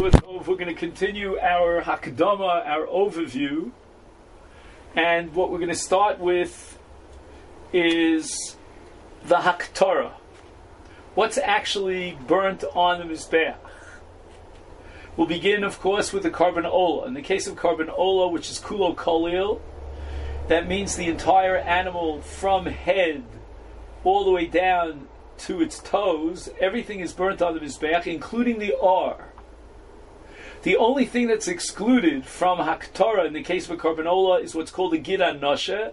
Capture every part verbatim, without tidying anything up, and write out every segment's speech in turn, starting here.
Tov. We're going to continue our Hakdama, our overview, and what we're going to start with is the Haktorah. What's actually burnt on the Mizbeach? We'll begin, of course, with the Korban Olah. In the case of Korban Olah, which is Kulo Kolil, that means the entire animal from head all the way down to its toes, everything is burnt on the Mizbeach, including the R. The only thing that's excluded from Haktorah in the case of a Korban Olah is what's called a Gid HaNoshe.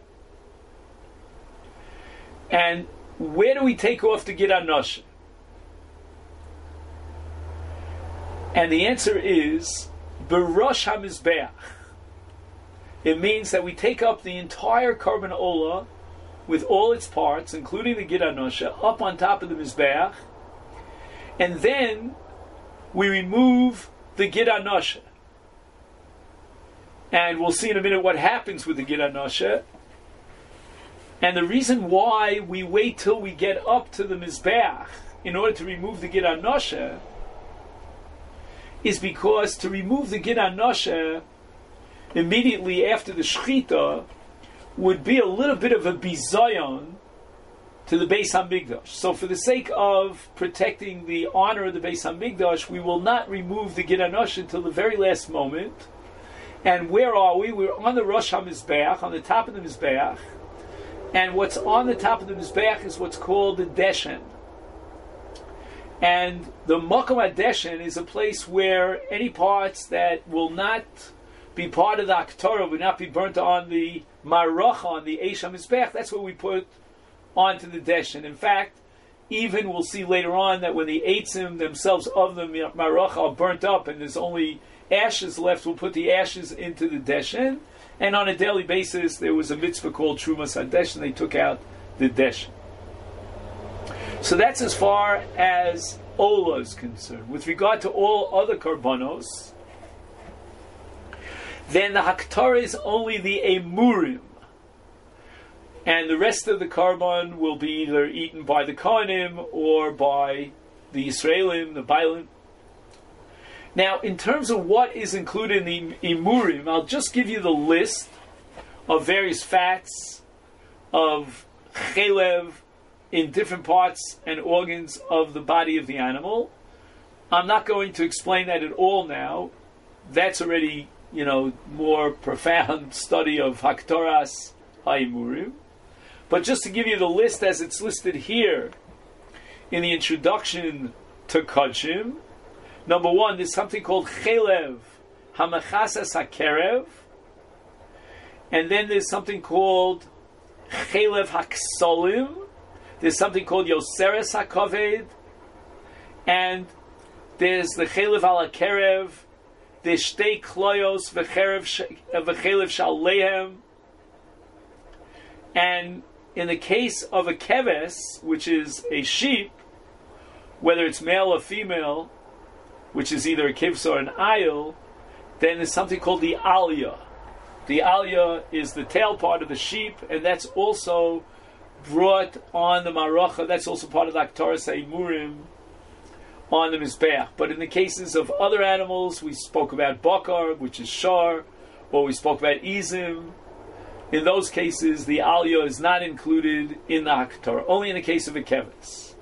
And where do we take off the Gid HaNoshe? And the answer is Berosh HaMizbeach. It means that we take up the entire Korban Olah with all its parts, including the Gid HaNoshe, up on top of the Mizbeach, and then we remove the Gid HaNoshe. And we'll see in a minute what happens with the Gid HaNoshe. And the reason why we wait till we get up to the Mizbeach in order to remove the Gid HaNoshe is because to remove the Gid HaNoshe immediately after the Shechita would be a little bit of a bizayon to the Beis HaMikdash. So for the sake of protecting the honor of the Beis HaMikdash, we will not remove the Gid HaNoshe until the very last moment. And where are we? We're on the Rosh HaMizbeach, on the top of the Mizbeach. And what's on the top of the Mizbeach is what's called the Deshen. And the Mokom HaDeshen is a place where any parts that will not be part of the Haktorah, will not be burnt on the Marocha, on the Eish HaMizbeach, that's what we put onto the Deshen. In fact, even we'll see later on that when the Eitzim themselves of the Marocha are burnt up and there's only ashes left, we'll put the ashes into the Deshen. And on a daily basis, there was a mitzvah called Trumas HaDeshen, they took out the Deshen. So that's as far as Olah is concerned. With regard to all other Karbanos, then the Haktorah is only the Emurim. And the rest of the Karban will be either eaten by the Kohanim or by the Yisraelim, the Bailim. Now, in terms of what is included in the Emurim, I'll just give you the list of various fats, of chelev, in different parts and organs of the body of the animal. I'm not going to explain that at all now. That's already, you know, more profound study of Haktoras HaEmurim. But just to give you the list as it's listed here in the introduction to Kodshim, number one, there's something called Chelev Hamachasas HaKerev, and then there's something called Chelev HaKsolim, there's something called Yoseres HaKoved, and there's the Chelev Al HaKerev, there's Shtei Kloyos V'Chelev Shalehem. And in the case of a keves, which is a sheep, whether it's male or female, which is either a kivs or an ayil, then there's something called the aliyah. The aliyah is the tail part of the sheep, and that's also brought on the marocha. That's also part of the Haktoras HaEmurim on the Mizbeach. But in the cases of other animals, we spoke about bakar, which is shar, or we spoke about izim. In those cases, the aliyah is not included in the Haktorah, only in the case of a keves.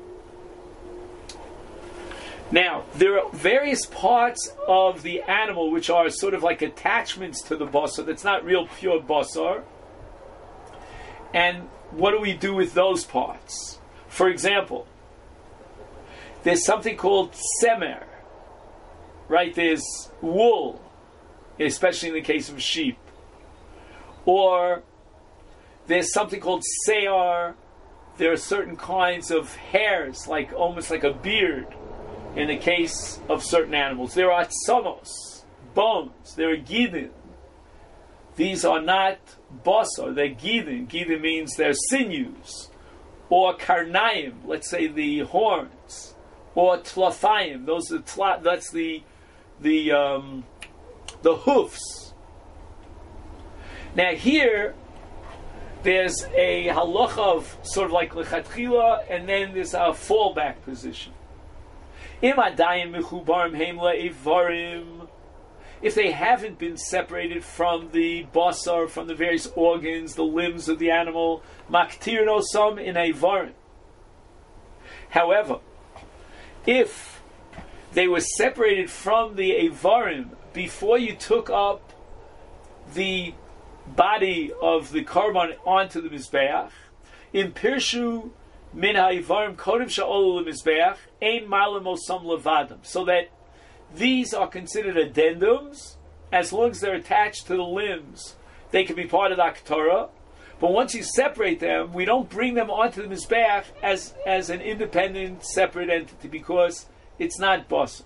Now, there are various parts of the animal which are sort of like attachments to the basar, that's not real pure basar. And what do we do with those parts? For example, there's something called semer, right? There's wool, especially in the case of sheep. Or there's something called seyar. There are certain kinds of hairs, like almost like a beard, in the case of certain animals. There are tzamos, bones. There are gidin. These are not basar, they're gidin. Gidin means they're sinews. Or karnaim, let's say the horns. Or tlafayim, those are tla, that's the the um, the hoofs. Now here, there's a halacha of sort of like lechatchila, and then there's a fallback position. Im adayim mechubarim heim le'evarim. If they haven't been separated from the basar, from the various organs, the limbs of the animal, maktir nosam in evarim. However, if they were separated from the evarim before you took up the body of the karban onto the mizbeach, in pirshu min ha'evarim kodim sha'olu lemizbeach ein malam osam levadam, so that these are considered addendums. As long as they're attached to the limbs, they can be part of the Aktorah. But once you separate them, we don't bring them onto the Mizbeach as, as an independent, separate entity, because it's not basar.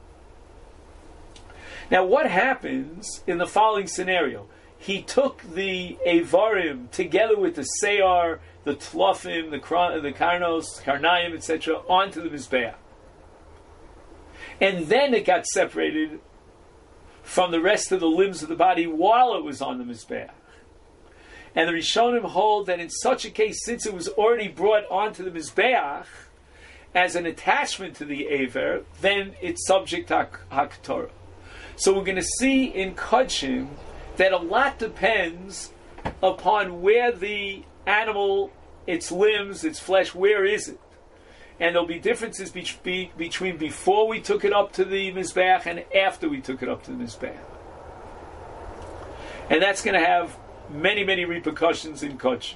Now, what happens in the following scenario? He took the Evarim together with the Seyar, the Tlofim, the, the Karnos, Karnayim, et cetera, onto the Mizbeach. And then it got separated from the rest of the limbs of the body while it was on the Mizbeach. And the Rishonim hold that in such a case, since it was already brought onto the Mizbeach as an attachment to the Aver, then it's subject to HaKtorah. So we're going to see in Kodshim that a lot depends upon where the animal, its limbs, its flesh, where is it? And there'll be differences be- be- between before we took it up to the Mizbeach and after we took it up to the Mizbeach. And that's going to have many, many repercussions in Kodshim.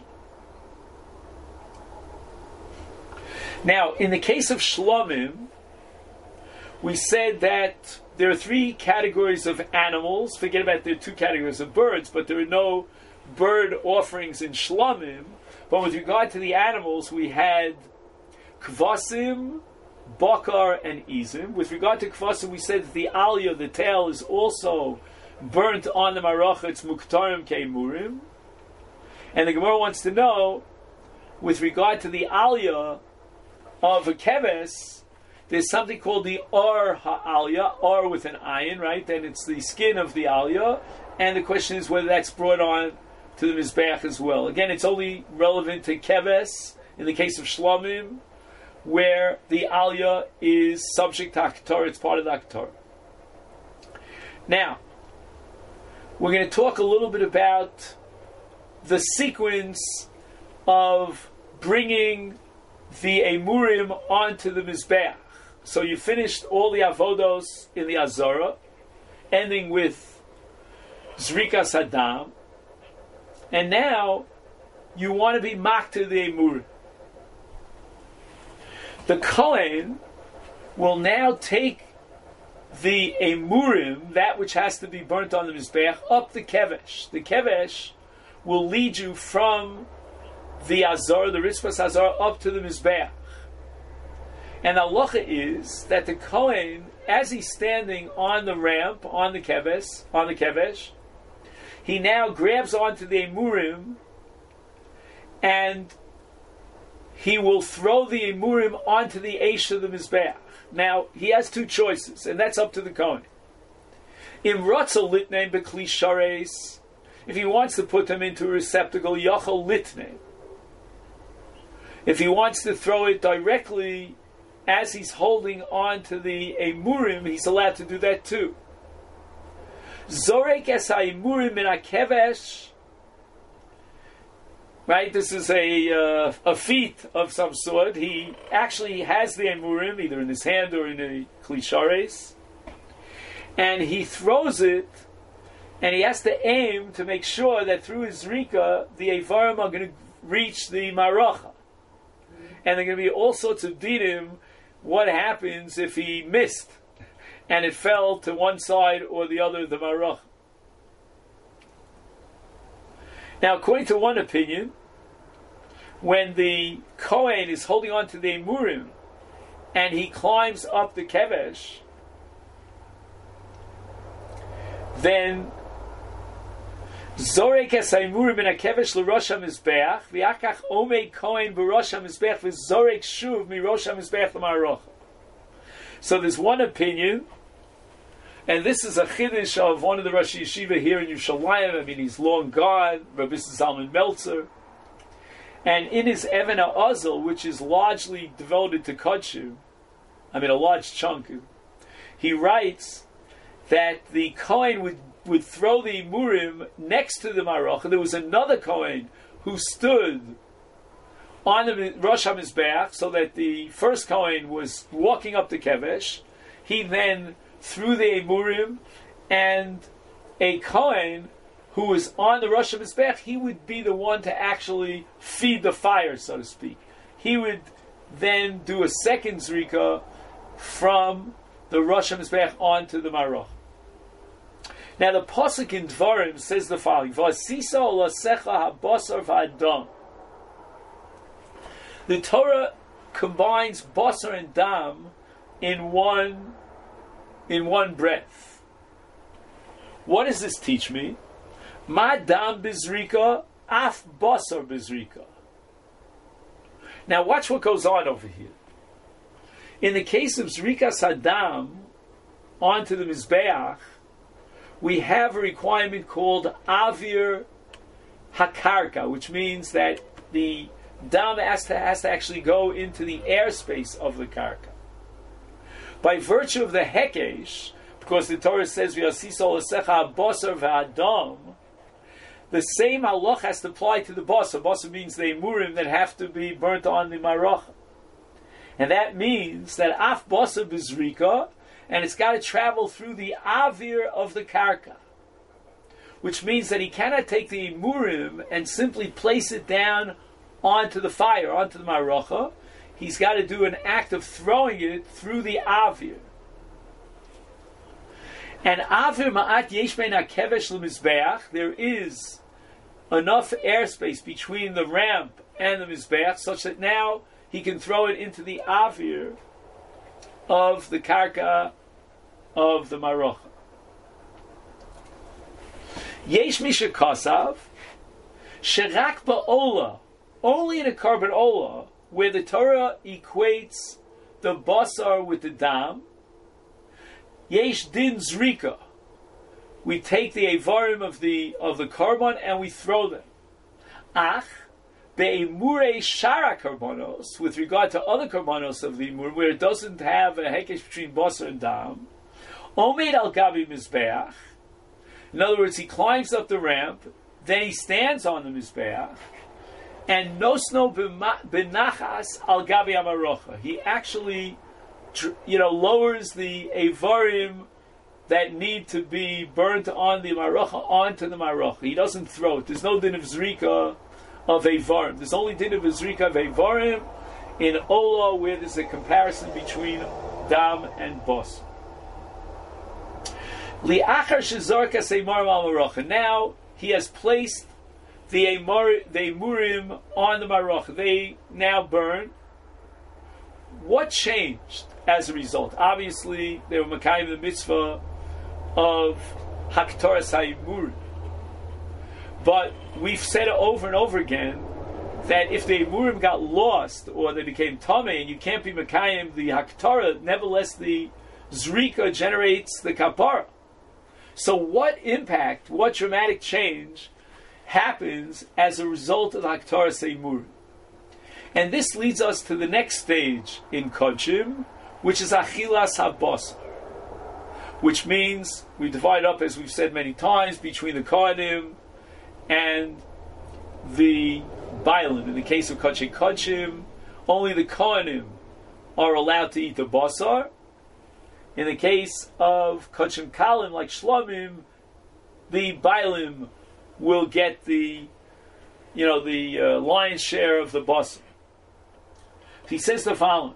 Now, in the case of Shlomim, we said that there are three categories of animals. Forget about there are two categories of birds, but there are no bird offerings in Shlomim. But with regard to the animals, we had Kvasim, Bakar, and Izim. With regard to Kvasim, we said that the Aliyah, the tail, is also burnt on the Maracha. It's Muktarim Keimurim. And the Gemara wants to know, with regard to the Aliyah of a Keves, there's something called the Ar Ha'aliyah, Ar with an ayin, right? Then it's the skin of the Aliyah. And the question is whether that's brought on to the Mizbeach as well. Again, it's only relevant to Keves, in the case of Shlomim, where the Aliyah is subject to Aktorah, it's part of the Aktorah. Now, we're going to talk a little bit about the sequence of bringing the Emurim onto the Mizbeach. So you finished all the Avodos in the Azara, ending with Zrikas Hadam, and now you want to be makter the Emurim. The Kohen will now take the Emurim, that which has to be burnt on the Mizbeach, up the Kevesh. The Kevesh will lead you from the Azar, the Ritzvas Azar, up to the Mizbeach. And the halacha is that the Kohen, as he's standing on the ramp, on the Kevesh, on the Kevesh, he now grabs onto the Emurim and he will throw the Emurim onto the Eish of the Mizbeach. Now, he has two choices, and that's up to the Kohen. Im Ratzel Litnein B'Kli Shares, if he wants to put them into a receptacle, Yachol Litnein. If he wants to throw it directly as he's holding on to the Emurim, he's allowed to do that too. Zorek es ha-Emurim min ha-Kevesh. Right, this is a uh, a feat of some sort. He actually has the Emurim either in his hand or in a Klishares, and he throws it, and he has to aim to make sure that through his Rika, the Evarim are going to reach the Maracha. And there are going to be all sorts of dinim. What happens if he missed and it fell to one side or the other of the Maracha? Now, according to one opinion, when the Kohen is holding on to the Emurim and he climbs up the Kevesh, then Zorek es ha-Emurim min ha-Kevesh l'Rosh ha-Mizbeach v'akach omei Kohen b'Rosh ha-Mizbeach v'zorek shuv mi'Rosh ha-Mizbeach l'Maracha. So there's one opinion, and this is a chiddush of one of the Rosh Yeshiva here in Yerushalayim. I mean, he's long gone, Rabbi Zalman Meltzer. And in his Even HaOzel, which is largely devoted to Kodshim, I mean a large chunk, he writes that the Kohen would, would throw the Imurim next to the Marocha. There was another Kohen who stood on the Rosh HaMizbeach, so that the first Kohen was walking up the Kevesh. He then threw the Imurim, and a Kohen who was on the Rosh HaMizbeach, he would be the one to actually feed the fire, so to speak. He would then do a second Zrika from the Rosh HaMizbeach onto the Maroch. Now the Pasuk in Dvarim says the following: V'asisa olasecha habasar v'adam. The Torah combines basar and dam in one in one breath. What does this teach me? Ma dam bizrika, af basar bizrika. Now watch what goes on over here. In the case of Zrika Saddam onto the Mizbeach, we have a requirement called Avir Hakarka, which means that the dam has to, has to actually go into the airspace of the Karka. By virtue of the Hekesh, because the Torah says, V'yasiso l'secha basar v'adam, the same halach has to apply to the basar. Basar means the emurim that have to be burnt on the Marocha. And that means that af basar bizrika, and it's got to travel through the avir of the karka, which means that he cannot take the emurim and simply place it down onto the fire, onto the Marocha. He's got to do an act of throwing it through the avir. And avir ma'at yesh bein hakevesh l'mizbeach, there is enough airspace between the ramp and the mizbeach such that now he can throw it into the avir of the karka of the Marocha. Yesh misha kasav sherak ba'ola, only in a carbon ola, where the Torah equates the basar with the dam. Yesh din zrika, we take the avarim of the of the carbon and we throw them. Ach be'emurei shara karbonos, with regard to other karbonos of the emur, where it doesn't have a hekesh between basar and dam. Omeid al gabi mizbeach. In other words, he climbs up the ramp, then he stands on the mizbeach, and nosno benachas al gabi amarocha. He actually, you know, lowers the avarim that need to be burnt on the marocha onto the marocha. He doesn't throw it. There's no din of zrika of avarim. There's only din of zrika of avarim in ola, where there's a comparison between dam and bos. Li'achar shezorka seimarim al marocha. Now he has placed the emur, the emurim on the marocha. They now burn. What changed as a result? Obviously, they were makayim the mitzvah of haktoras ha'emurim. But we've said it over and over again that if the emurim got lost or they became tamei and you can't be makayim the haktorah, nevertheless the zrika generates the kapara. So what impact, what dramatic change happens as a result of haktoras ha'emurim? And this leads us to the next stage in Kodshim, which is achilas habasar, which means we divide up, as we've said many times, between the Kohanim and the Bailim. In the case of Kodshe Kodshim, only the Kohanim are allowed to eat the basar. In the case of Kodshim Kalim, like Shlomim, the Bailim will get the, you know, the uh, lion's share of the basar. He says the following,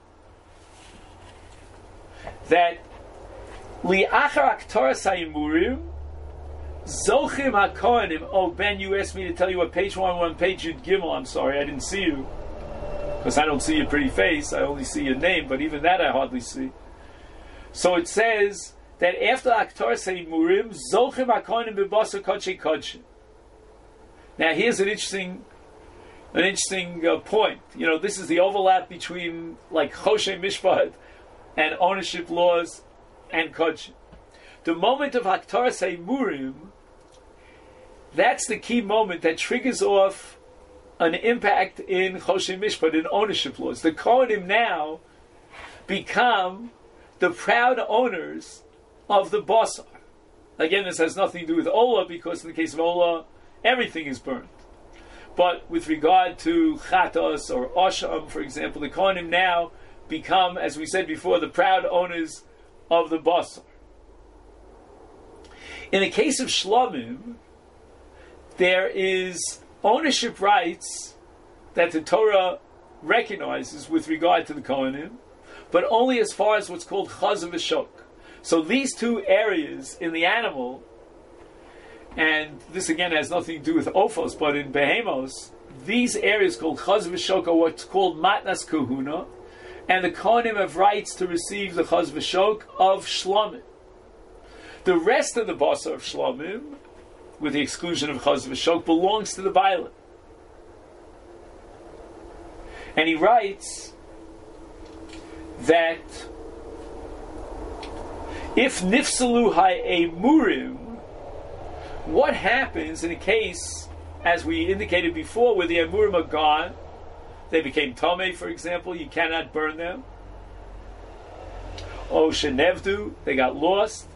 that li'achar aktaras ha'imurim zochim hakohanim. Oh, Ben, you asked me to tell you what page one, one page Yud Gimel. I'm sorry, I didn't see you because I don't see your pretty face. I only see your name, but even that I hardly see. So it says that after aktaras ha'imurim zochim hakohanim b'basar kodshe kodshim. Now here's an interesting. An interesting uh, point. You know, this is the overlap between like Choshe Mishpat and ownership laws and Kodshim. The moment of Haktaras Ha'emurim, that's the key moment that triggers off an impact in Choshe Mishpat, in ownership laws. The Kohanim now become the proud owners of the basar. Again, this has nothing to do with Ola, because in the case of Ola, everything is burnt. But with regard to Chatos or Osham, for example, the Kohanim now become, as we said before, the proud owners of the basar. In the case of Shlomim, there is ownership rights that the Torah recognizes with regard to the Kohanim, but only as far as what's called Chazav V'Shok. So these two areas in the animal, and this again has nothing to do with Ophos, but in Behemos, these areas called Chazav V'Shok are what's called Matnas Kahuna, and the Kohanim have rights to receive the Chazav V'Shok of Shlomim. The rest of the basar of Shlomim, with the exclusion of Chazav V'Shok, belongs to the Bailam. And he writes that if Nifsalu Ha'emurim, what happens in a case, as we indicated before, where the Emurim are gone, they became Tomei, for example, you cannot burn them. O Shenevdu, they got lost.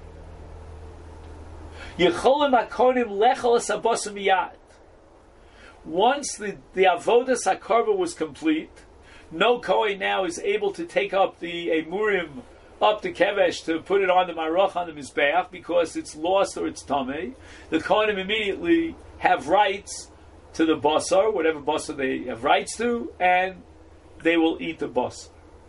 Yecholim HaKonim Lechol Sabosim Miyad. Once the, the Avodas HaKarba was complete, no Kohen now is able to take up the Emurim up to Kevesh to put it on the Maroch, on the Mizbeach, because it's lost or it's Tameh. The Kohanim immediately have rights to the Basar, whatever Basar they have rights to, and they will eat the Basar.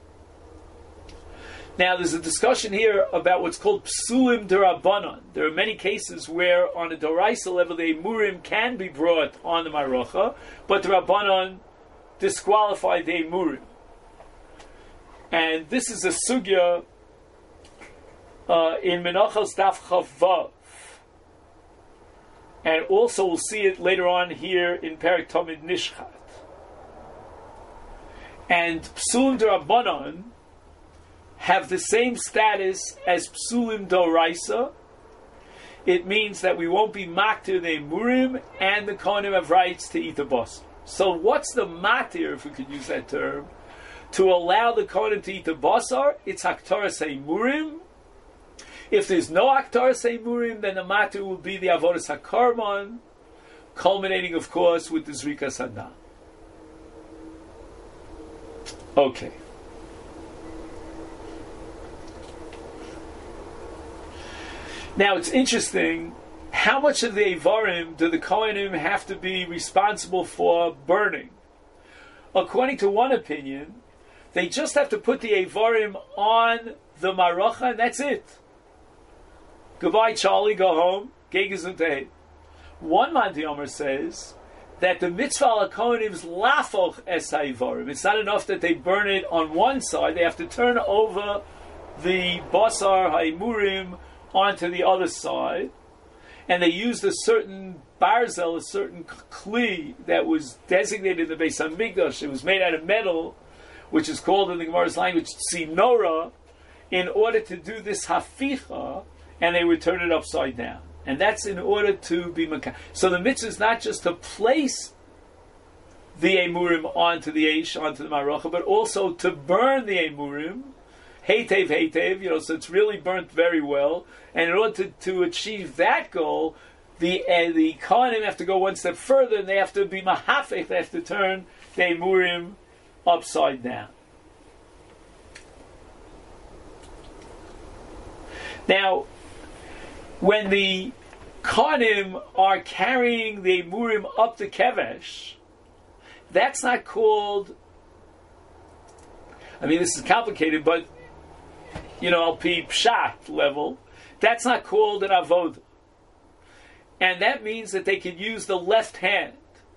Now, there's a discussion here about what's called Psulim Derabanan. There are many cases where, on a Doraisa level, the Emurim can be brought on the Marocha, but the Rabbanan disqualified the Emurim. And this is a sugya uh, in Menachos Daf Chav Vav. And also we'll see it later on here in Perek Tamid Nishchat. And Psulim Derabanan have the same status as Psulim Doraisa. It means that we won't be maktir the Emurim, and the Kohanim have rights to eat the basar. So what's the matir, if we could use that term, to allow the Kohanim to eat the basar? It's Haktaras Emurim. If there's no Haktaras Emurim, then the matir will be the Avodas HaKarban, culminating, of course, with the Zrikas Hadam. Okay. Now it's interesting, how much of the Eivarim do the Kohanim have to be responsible for burning? According to one opinion, they just have to put the Eivarim on the Marocha and that's it. Goodbye Charlie, go home, Gegezuntehe. One Manti Omer says that the mitzvah al Kohanim is lafoch es Eivarim. It's not enough that they burn it on one side, they have to turn over the Basar Haimurim onto the other side, and they used a certain barzel, a certain kli that was designated in the Beis Hamikdash. It was made out of metal, which is called in the Gemara's language tzinora, in order to do this haficha, and they would turn it upside down. And that's in order to be makah. So the mitzvah is not just to place the emurim onto the eish, onto the marocha, but also to burn the emurim, Heitev, Heitev, you know, so it's really burnt very well. And in order to, to achieve that goal, the uh, the Kohanim have to go one step further, and they have to be mahafech, they have to turn the emurim upside down. Now, when the Kohanim are carrying the emurim up the kevesh, that's not called, I mean, this is complicated, but you know, al pi pshat level, that's not called an avodah. And that means that they can use the left hand.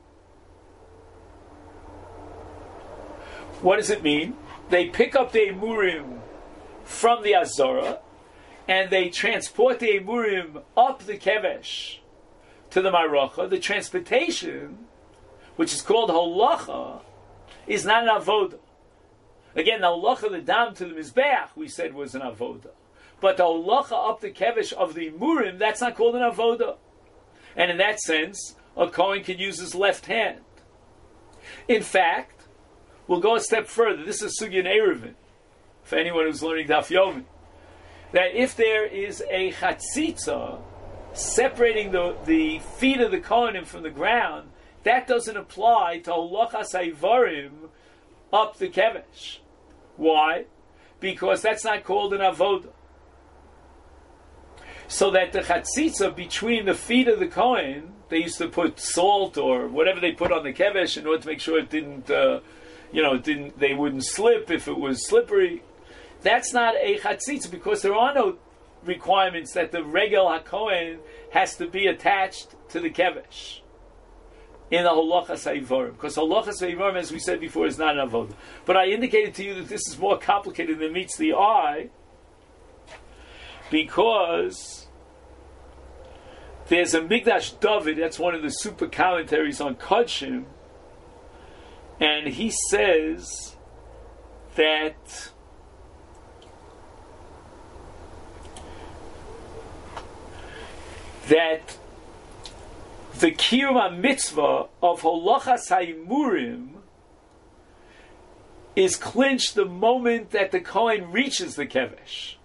What does it mean? They pick up the emurim from the azara, and they transport the emurim up the kevesh to the marocha. The transportation, which is called halacha, is not an avodah. Again, the halacha, the dam to the mizbeach, we said was an avoda. But the halacha up the kevesh of the emurim, that's not called an avoda. And in that sense, a kohen can use his left hand. In fact, we'll go a step further. This is sugya in Eruvin. for anyone who's learning Daf Yomi, that if there is a chatzitza separating the, the feet of the Kohanim from the ground, that doesn't apply to halachas haivarim up the kevesh. Why? Because that's not called an avoda. So that the chatzitza between the feet of the Kohen, they used to put salt or whatever they put on the kevesh in order to make sure it didn't, uh, you know, it didn't, they wouldn't slip if it was slippery. That's not a chatzitza because there are no requirements that the regel hakohen has to be attached to the kevesh in the halachas haivarim, because halachas haivarim, as we said before, is not an avodah. But I indicated to you that this is more complicated than meets the eye, because there's a Migdash David, that's one of the super commentaries on Kodshim, and he says that that the Kiyum mitzvah of Holachas Haimurim is clinched the moment that the Kohen reaches the Kevesh.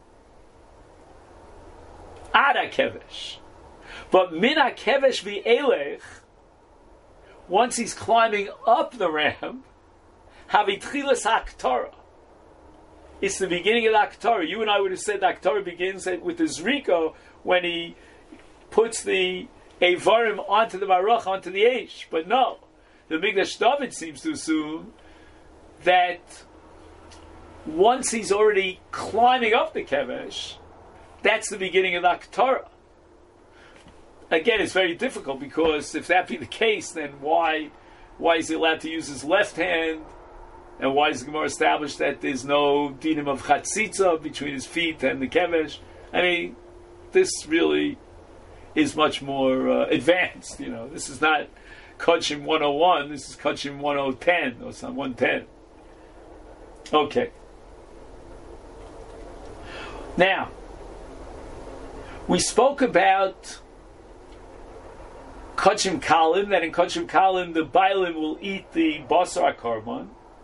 Ada Kevesh. But Mina Kevesh V'elech, once he's climbing up the ramp, Havitchilas HaKtorah. It's the beginning of the Aktorah. You and I would have said the Aktorah begins with the Zriko when he puts the Eivarim onto the Baruch, onto the Eish. But no, the Migdash David seems to assume that once he's already climbing up the Kevesh, that's the beginning of the Aktorah. Again, it's very difficult because if that be the case, then why why is he allowed to use his left hand? And why is the Gemara established that there's no dinim of chatzitza between his feet and the kevesh? I mean, this really is much more uh, advanced. You know, this is not Kodshim one oh one. This is Kodshim ten ten or some one ten. Okay. Now, we spoke about Kodshim Kalim, that in Kodshim Kalim the Bailim will eat the Basar Karban.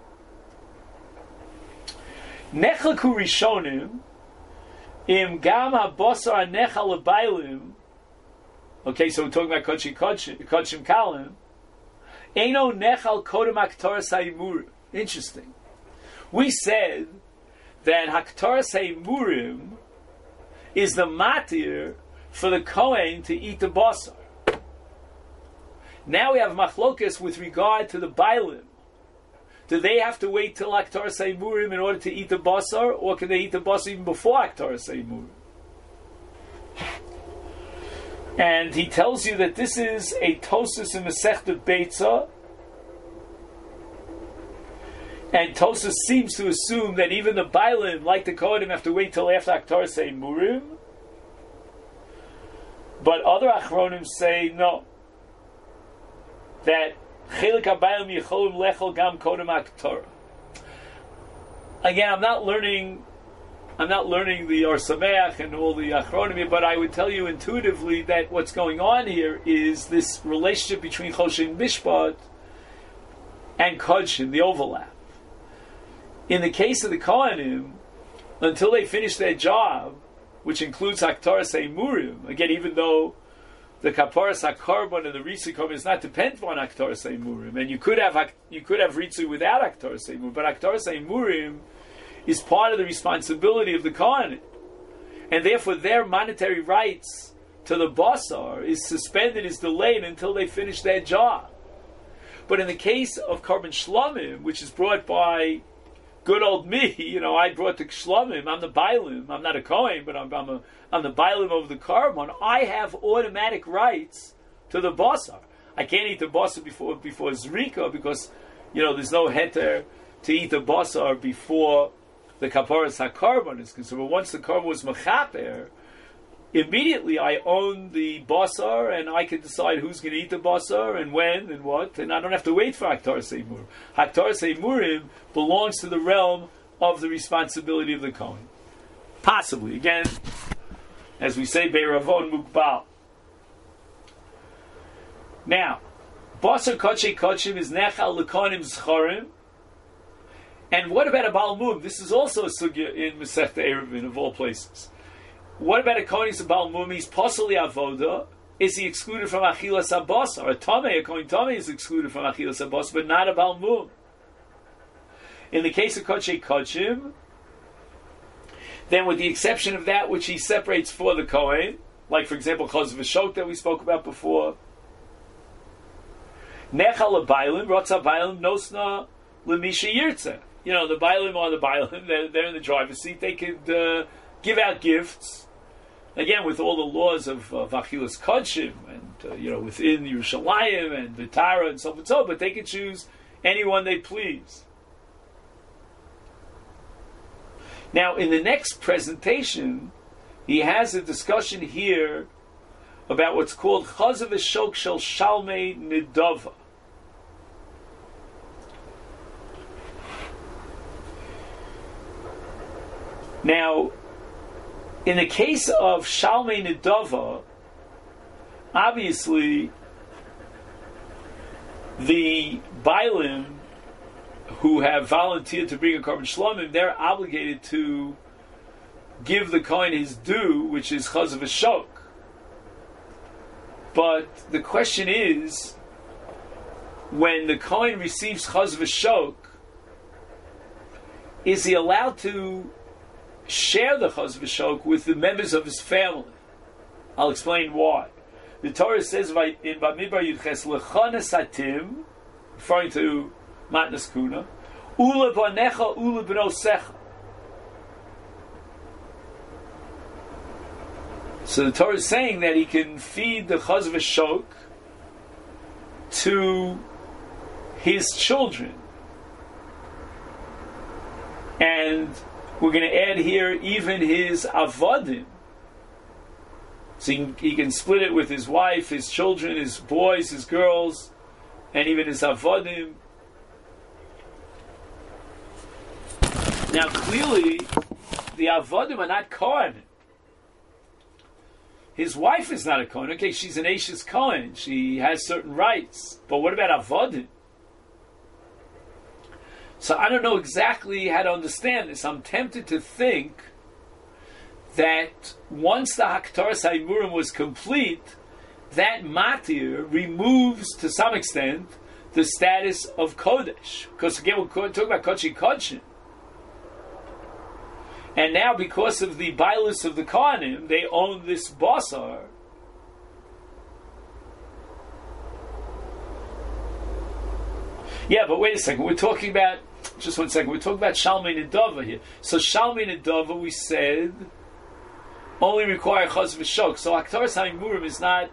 Nechalku Rishonim, Im Gama Basar Nechal Bailim. Okay, so we're talking about Kodshim Kodshim Kalim. Eino Nechal Kodem Haktoras Haimurim. Interesting. We said that Haktoras Haimurim is the matir for the Kohen to eat the Basar. Now we have machlokas with regard to the Bailim. Do they have to wait till Aktar Seimurim in order to eat the basar, or can they eat the basar even before Aktar Seimurim? And he tells you that this is a Tosus in the Masechta Beitza, and Tosus seems to assume that even the Bailim, like the Kohanim, have to wait till after Aktar Seimurim. But other Achronim say no, that Chelik HaBailim Yecholim Lechol Gam Kodem HaKtorah. Again, I'm not learning, I'm not learning the Or Sameach and all the Achronim, but I would tell you intuitively that what's going on here is this relationship between Choshen Mishpat and Kodshim, the overlap. In the case of the Kohanim, until they finish their job, which includes Haktar Seimurim, again, even though the kaparas hakarban and the ritzu korban is not dependent on aktar seimurim, and you could have you could have ritzu without aktar seimurim, but aktar seimurim is part of the responsibility of the kohen, and therefore their monetary rights to the basar is suspended, is delayed until they finish their job. But in the case of korban shlomim, which is brought by good old me, you know, I brought the shlomim, I'm the bailim, I'm not a kohen, but I'm, I'm a I'm the bailim of the carbon, I have automatic rights to the basar. I can't eat the basar before before zrika because, you know, there's no heter to eat the basar before the kaparas hakarbon is concerned. But once the carbon was mechaper, immediately I own the basar and I can decide who's going to eat the basar and when and what, and I don't have to wait for Haktar Seimurim. Haktar Seimurim belongs to the realm of the responsibility of the Kohen. Possibly, again, as we say, Beiravon Mukbal. Now, Basar Kodshe Kodshim is Nechal Lekonim Zchorim. And what about a Baal Mum? This is also a sugya in Masechta Eruvin, of all places. What about a Kohen who's a Baal Mum? He's possibly avoda. Is he excluded from Achilas Habas? Or a Tameh, a Kohen Tameh is excluded from Achilas Habas, but not a Baal Mum. In the case of Kodshei Kodshim, then with the exception of that which he separates for the Kohen, like for example Chaz V'Shok that we spoke about before, Nechal Bailim, Rotza Bailim, Nosna Lemisha Yirtze. You know, the Bailim are the Bailim, they're, they're in the driver's seat, they could uh, give out gifts, again with all the laws of uh, Achilas Kodshim, and uh, you know, within Yerushalayim and the Torah and so forth and so on, but they could choose anyone they please. Now, in the next presentation, he has a discussion here about what's called Chazav Shok Shel Shalmei Nidava. Now, in the case of Shalmei Nidava, obviously, the Bailim who have volunteered to bring a Korban Shlomim, they're obligated to give the Kohen his due, which is Chazav Shok. But the question is, when the Kohen receives Chazav Shok, is he allowed to share the Chazav Shok with the members of his family? I'll explain why. The Torah says in Bamidbar Yudches, Lechanes Hatim, referring to Matnas Kuna, Ula Banecha, Ula B'nosecha. So the Torah is saying that he can feed the Chazav Shok to his children. And we're going to add here even his Avadim. So he can, he can split it with his wife, his children, his boys, his girls, and even his Avadim. Now clearly, the Avadim are not Kohen. His wife is not a Kohen. Okay, she's an Ashes Kohen. She has certain rights. But what about Avadim? So I don't know exactly how to understand this. I'm tempted to think that once the Haktaras HaImurim was complete, that Matir removes, to some extent, the status of Kodesh. Because again, we're talking about Kodshei Kodshim. And now, because of the Bailus of the Kohanim, they own this Basar. Yeah, but wait a second. We're talking about, just one second, we're talking about Shalmei Nidava here. So Shalmei Nidava, we said, only require Chaz V'Shok. So Haktaras HaImurim is not,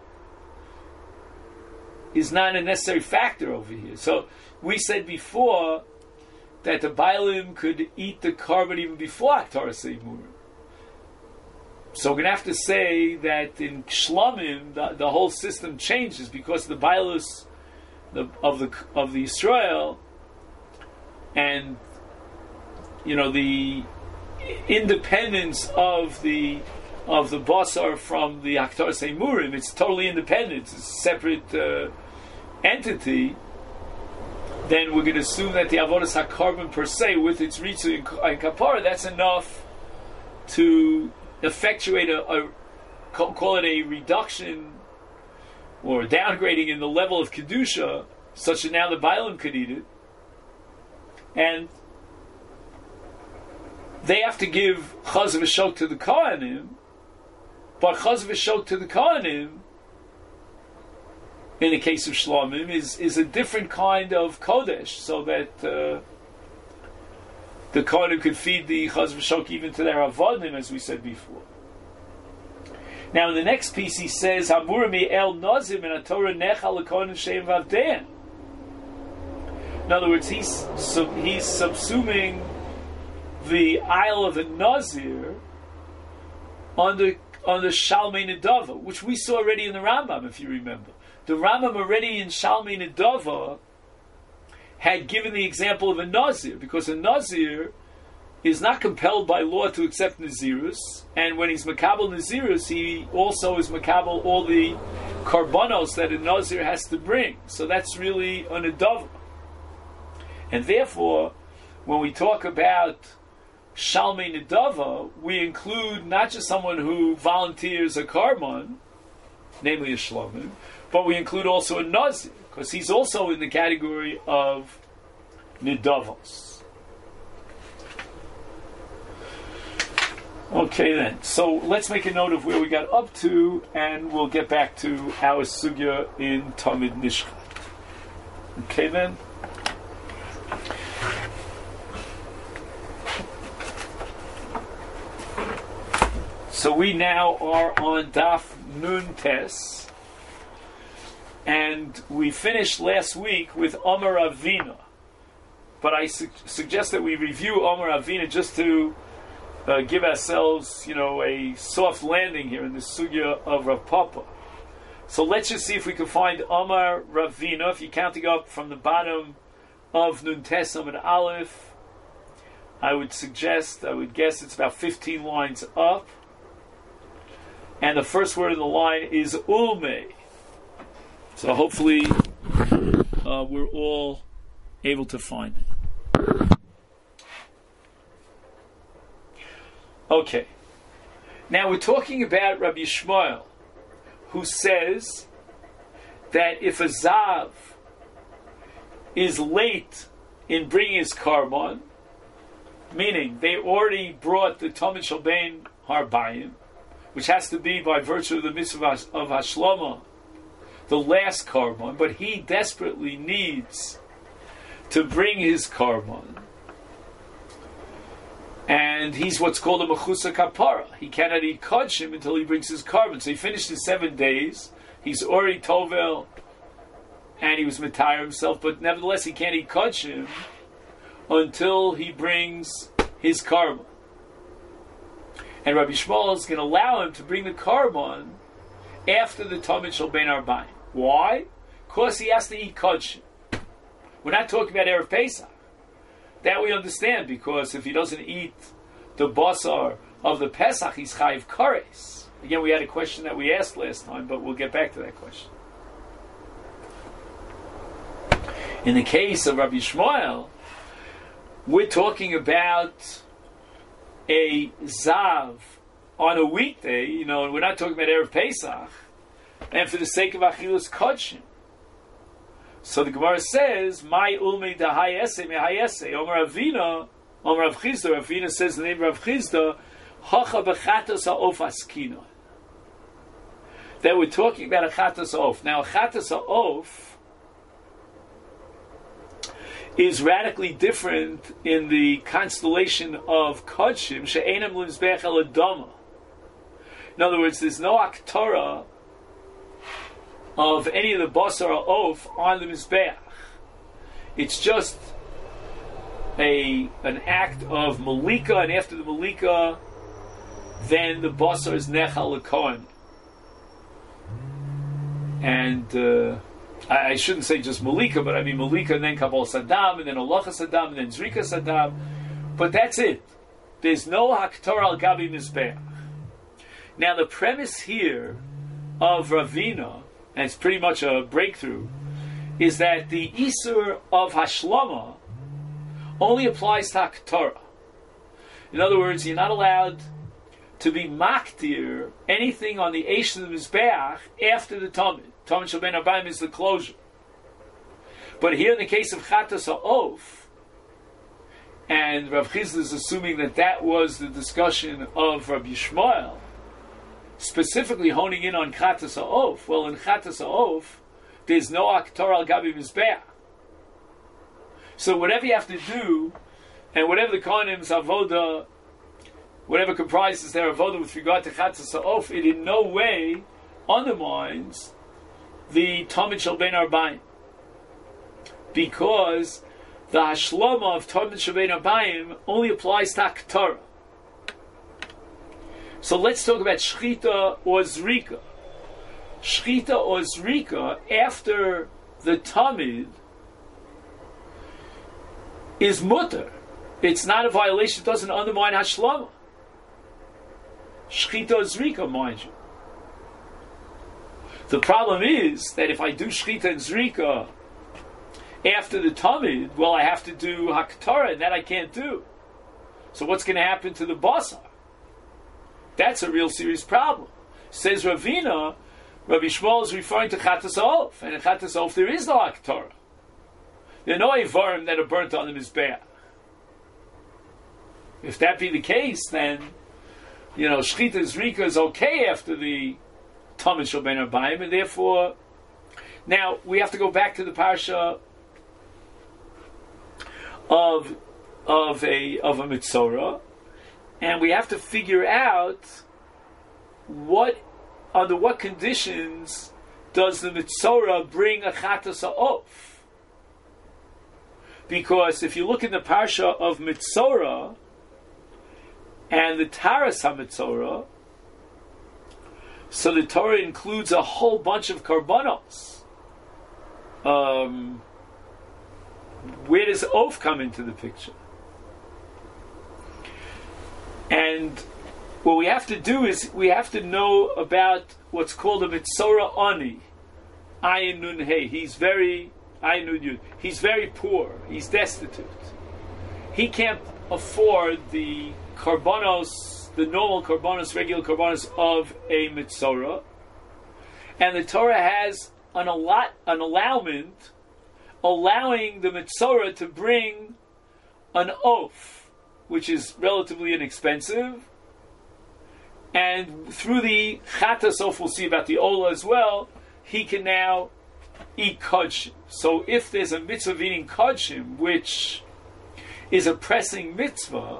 is not a necessary factor over here. So we said before that the Bailim could eat the carbon even before Haktaras HaImurim. So we're going to have to say that in Shlomim, the, the whole system changes because the Bailus the, of the of the Israel and, you know, the independence of the of the Basar from the Haktaras HaImurim, it's totally independent. It's a separate uh, entity. Then we're going to assume that the Avodas HaKarban per se, with its Ritzu and Kapara, that's enough to effectuate a, a, call it a reduction or downgrading in the level of Kedusha, such that now the Bailim could eat it. And they have to give Chaz V'Shok to the Kohanim, but Chaz V'Shok to the Kohanim, in the case of Shlomim, is, is a different kind of Kodesh, so that uh, the Kohanim could feed the Chaz V'Shok even to their Avodim, as we said before. Now, in the next piece, he says, Hamurami el Nazim and Torah Nechal Kohanim Shem Vavdein. In other words, he's sub, he's subsuming the Isle of the Nazir under under Shalmei Nidava, which we saw already in the Rambam, if you remember. The Rambam already in Shalmei Nidava had given the example of a Nazir, because a Nazir is not compelled by law to accept Nazirus, and when he's Makabel Nazirus, he also is Makabel all the Karbanos that a Nazir has to bring. So that's really a Nidava. And therefore, when we talk about Shalmei Nedava, we include not just someone who volunteers a Karban, namely a Shlomim, but we include also a Nazir, because he's also in the category of Nedavos. Okay then, so let's make a note of where we got up to, and we'll get back to our sugya in Tamid Nishchat. Okay then? So we now are on Daf Nun Tes, and we finished last week with Amar Avina, but I su- suggest that we review Amar Avina just to uh, give ourselves, you know, a soft landing here in the sugya of Rav Papa. So let's just see if we can find Amar Ravina. If you're counting up from the bottom of Nun Tes Amud Aleph, I would suggest, I would guess it's about fifteen lines up. And the first word in the line is Ulme. So hopefully uh, we're all able to find it. Okay. Now we're talking about Rabbi Yishmael, who says that if a Zav is late in bringing his Karban, meaning they already brought the Tamid Shalbein Harbayim, which has to be by virtue of the mitzvah of Hashlama, the last Karban, but he desperately needs to bring his Karban. And he's what's called a Mechusa Kapara. He cannot eat Kodshim until he brings his Karban. So he finished his seven days, he's already Tovel, and he was Matayr himself, but nevertheless he can't eat Kodshim until he brings his Karban. And Rabbi Yishmael is going to allow him to bring the Karban after the Tamid Shalbein Arbaim. Why? Because he has to eat Kodshim. We're not talking about Erev Pesach. That we understand, because if he doesn't eat the basar of the Pesach, he's chayiv kares. Again, we had a question that we asked last time, but we'll get back to that question. In the case of Rabbi Yishmael, we're talking about a Zav on a weekday, you know, and we're not talking about Erev Pesach, and for the sake of Achilus Kodshim. So the Gemara says, "My ulmi dahayese mehayese." Omer Avina, Omer Rav Chizda. Avina says the name of Rav Chizda, "Hacha bechatos ha'of askina." That we're talking about a chatos ha'of. Now, a chatos ha'of is radically different in the constellation of Kodshim, she'enam l'mizbeach el adama. In other words, there's no aktorah of any of the basar or oaf on the mizbeach. It's just a an act of malika, and after the malika, then the basar is nechal l'kohen. And uh, I, I shouldn't say just malika, but I mean malika and then kabal sadam, and then alacha sadam, and then zrika sadam. But that's it. There's no haktor al gabi mizbeach. Now the premise here of Ravina, and it's pretty much a breakthrough, is that the Isur of Hashlama only applies to Haktorah. In other words, you're not allowed to be maktir anything on the Eish of the Mizbeach after the Tamid. Tamid Shalbein Arbaim is the closure. But here in the case of Chatas HaOf, and Rav Chizda is assuming that that was the discussion of Rabbi Yishmael, specifically honing in on Chatas HaOf. Well, in Chatas HaOf, there's no Aktor al Gabi Mizbeach. So whatever you have to do, and whatever the Kohanim's avoda, whatever comprises their avoda with regard to Chatas HaOf, it in no way undermines the Tamid Shalbein Arbaim. Because the Hashlama of Tamid Shalbein Arbaim only applies to Aktorah. So let's talk about Shchita or Zrika. Shchita or Zrika, after the Tamid, is mutter. It's not a violation, it doesn't undermine Hashlama. Shchita or Zrika, mind you. The problem is that if I do Shchita and Zrika after the Tamid, well, I have to do Hakatara, and that I can't do. So what's going to happen to the Basar? That's a real serious problem. Says Ravina, Rabbi Shmuel is referring to Chatas Ha'of, and in Chatas Ha'of there is no Hakatara. There are no Ivarim that are burnt on the Mizbeach. If that be the case, then, you know, Shchita Zrika is okay after the Tamid Shel Ben Arbayim, and therefore, now we have to go back to the parsha of of a of a Mitzorah, and we have to figure out what under what conditions does the Mitzorah bring a Chatas Ha'of. Because if you look in the parsha of Mitzorah and the Taras HaMitzorah, so the Torah includes a whole bunch of karbanos. Um, where does Oaf come into the picture? And what we have to do is we have to know about what's called a Mitzorah Ani, Ayin Nun Hey. He's very Ayin Nun Yud. He's very poor. He's destitute. He can't afford the karbanos, the normal karbanos, regular karbanos of a Mitzorah. And the Torah has an allot, an allowment allowing the Mitzorah to bring an oaf, which is relatively inexpensive. And through the Chatas Oaf, we'll see about the Ola as well, he can now eat Kodshim. So if there's a mitzvah of eating Kodshim, which is a pressing mitzvah,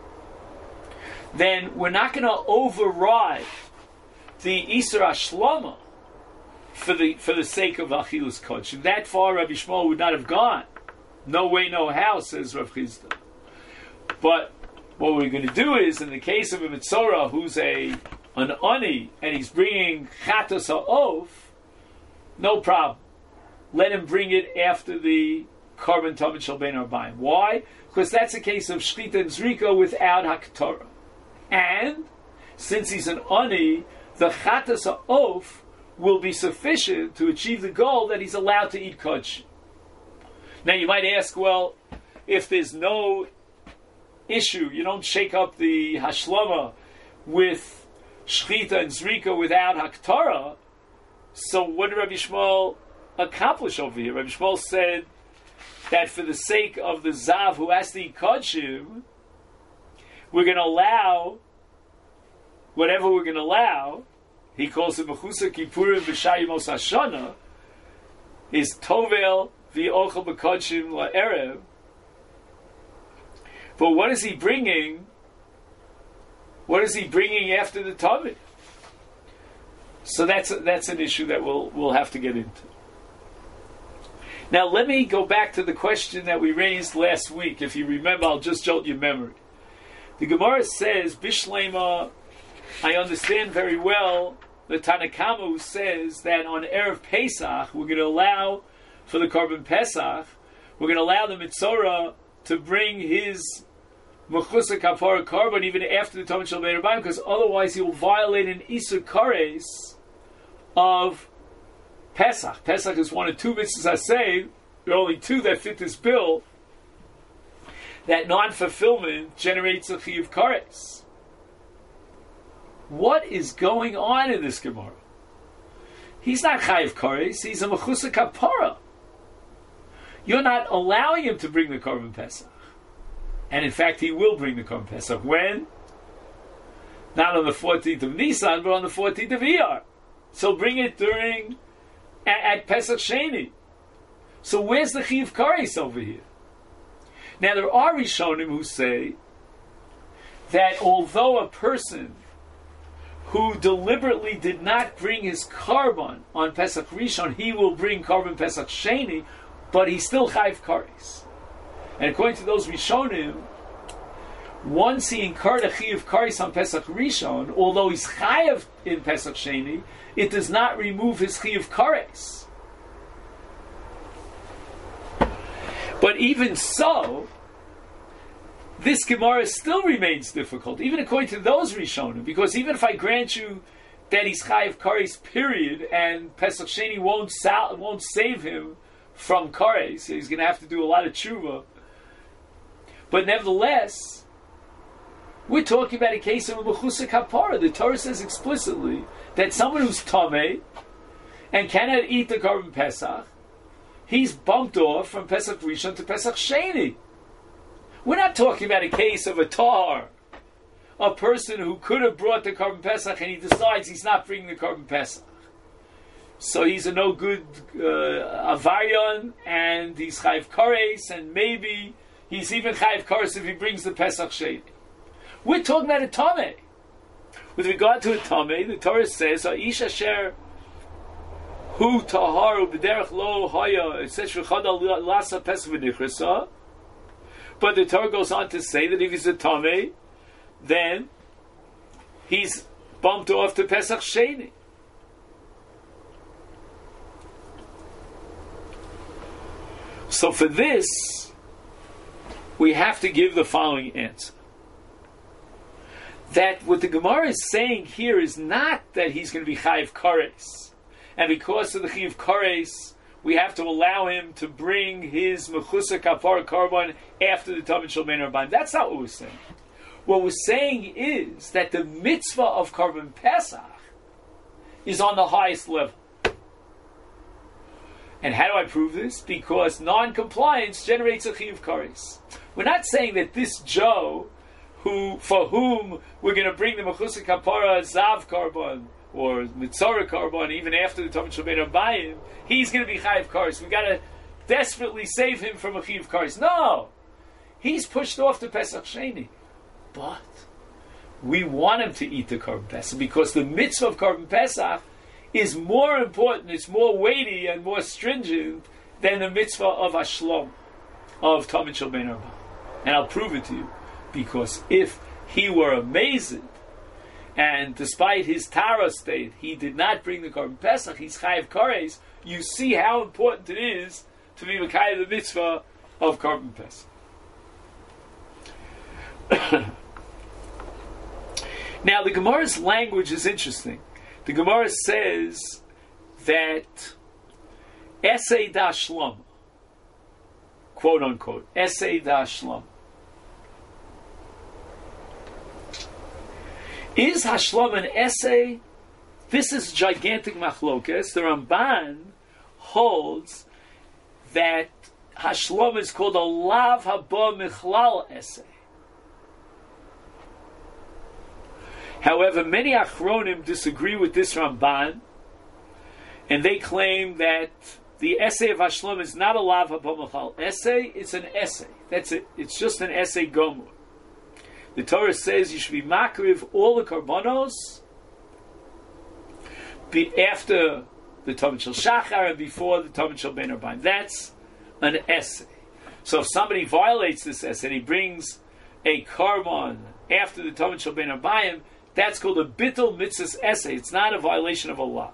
then we're not going to override the Isur Ashlama for the for the sake of Achilus Kodshim. That far Rabbi Shmuel would not have gone. No way, no how, says Rav Chisda. But what we're going to do is, in the case of a Mitzorah who's a an Ani, and he's bringing Chatas Ha'of, no problem. Let him bring it after the Karban Tamid Shel Ben Arbayim. Why? Because that's a case of Shchita and Zrika without Hakatara. And, since he's an Ani, the Chatas Ha'of will be sufficient to achieve the goal that he's allowed to eat Kodshim. Now you might ask, well, if there's no issue, you don't shake up the Hashlama with Shchita and Zrika without Hakatara, so what did Rabbi Shmuel accomplish over here? Rabbi Shmuel said that for the sake of the Zav who has to eat Kodshim, we're going to allow whatever we're going to allow. He calls it Mechusa Kippurim B'Shayimos Hashana, is Tovel V'Ochel B'Kodshim La'erev. But what is he bringing? What is he bringing after the Tamid? So that's a, that's an issue that we'll we'll have to get into. Now let me go back to the question that we raised last week. If you remember, I'll just jolt your memory. The Gemara says, Bishlema, I understand very well the Tanakama who says that on Erev Pesach, we're going to allow, for the Karban Pesach, we're going to allow the Mitzorah to bring his Mechusa Kapara Karban even after the Tamid Shel Ben Arbayim, because otherwise he will violate an Isur Kares of Pesach. Pesach is one of two mitzvahs I say, there are only two that fit this bill, that non-fulfillment generates a Chiyuv Kares. What is going on in this Gemara? He's not Chayiv Kares, he's a Mechusa Kapara. You're not allowing him to bring the Karban Pesach. And in fact, he will bring the Karban Pesach. When? Not on the fourteenth of Nisan, but on the fourteenth of Iyar. So bring it during, at, at Pesach Sheni. So where's the Chiyuv Kares over here? Now there are Rishonim who say that although a person who deliberately did not bring his Karban on Pesach Rishon, he will bring Karban Pesach Sheni, but he's still Chayiv Kares. And according to those Rishonim, once he incurred a Chiyuv Kares on Pesach Rishon, although he's Chayiv in Pesach Sheni, it does not remove his Chiyuv Kares. But even so, this Gemara still remains difficult, even according to those Rishonim, because even if I grant you that he's Chayiv Kares, period, and Pesach Sheni won't, sal- won't save him from Kares, so he's going to have to do a lot of tshuva. But nevertheless, we're talking about a case of a mechusa kapara. The Torah says explicitly that someone who's tamei and cannot eat the korban Pesach, he's bumped off from Pesach Rishon to Pesach Sheni. We're not talking about a case of a tar, a person who could have brought the korban Pesach and he decides he's not bringing the korban Pesach. So he's a no good uh, avarion, and he's chayv kares, and maybe he's even chayv kares if he brings the Pesach Sheni. We're talking about a tamei. With regard to a tamei, the Torah says, "Aish asher hu taharu b'derech lo haya etc. chadal lasa pesach v'nichrasa." But the Torah goes on to say that if he's a tamei, then he's bumped off to Pesach Sheni. So for this, we have to give the following answer. That what the Gemara is saying here is not that he's going to be chayiv kares, and because of the chayiv kares, we have to allow him to bring his mechusa kapara korban after the Tamid Shel Bein Rabbanim. That's not what we're saying. What we're saying is that the mitzvah of korban Pesach is on the highest level. And how do I prove this? Because non-compliance generates a chiyuv kares. We're not saying that this Joe, who for whom we're going to bring the mechusa kapara zav korban or mitzora korban even after the Tamid Shel Bein Rabbanim, he's going to be chayiv kares. We got to desperately save him from a chiyuv kares. No, he's pushed off to Pesach Sheni, but we want him to eat the korban Pesach because the mitzvah of korban Pesach is more important, it's more weighty and more stringent than the mitzvah of Ashlam, of Tamid Shel Bein Rabbanim. And I'll prove it to you, because if he were amazing, and despite his Tara state, he did not bring the Korban Pesach, he's Chayiv Kares, you see how important it is to be Mekayah the mitzvah of Korban Pesach. Now the Gemara's language is interesting. The Gemara says that Esei da Shlam, quote unquote, Esei da Shlam. Is Hashlam an essay? This is gigantic machlokes. The Ramban holds that Hashlam is called a lav haba michlal essay. However, many Achronim disagree with this Ramban, and they claim that the essay of Hashlam is not a lav haba michlal essay, it's an essay. That's it. It's just an essay gomur. The Torah says you should be makriv all the karbanos be after the Tamid Shel Shachar and before the Tamid Shel Bein Rabbanim. That's an essay. So if somebody violates this essay and he brings a karban after the Tamid Shel Bein Rabbanim, that's called a bittul mitzvahs essay. It's not a violation of a law.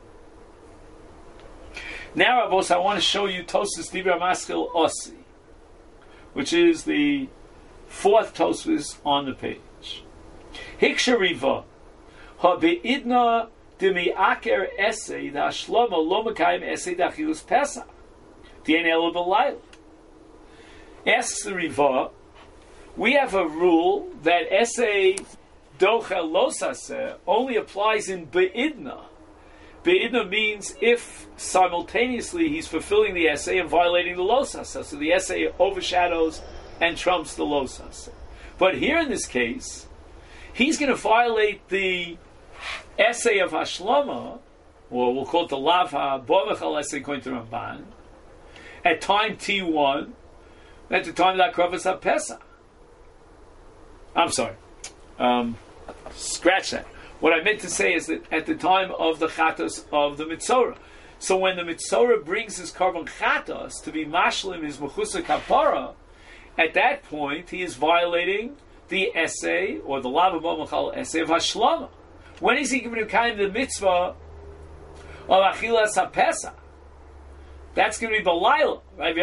Now, Rabbos, I want to show you Tosfos Dibra Maskil Osi, which is the fourth Tosfos on the page. Hiksha Riva Ha beidna demi aker essay da shloma lo mekayim essay da chilus Pesach Tien elo b'layla. Asks the Riva, we have a rule that essay dochel losaseh only applies in beidna. Beidna means if simultaneously he's fulfilling the essay and violating the losaseh, so the essay overshadows and trumps the losaseh. But here in this case, he's going to violate the essay of Hashlama, or we'll call it the Lav HaBomechal essay according to Ramban, at time T one, at the time that covers up Pesach. I'm sorry. Um, scratch that. What I meant to say is that at the time of the Chatos of the Mitzorah. So when the Mitzorah brings his Karban Chatos to be Mashlim, his Mechusa Kapara, at that point he is violating the essay, or the Lav HaBomechal essay of Hashlama. When is he going to kind of the mitzvah of Achilas HaPesach? That's going to be Balayla, right?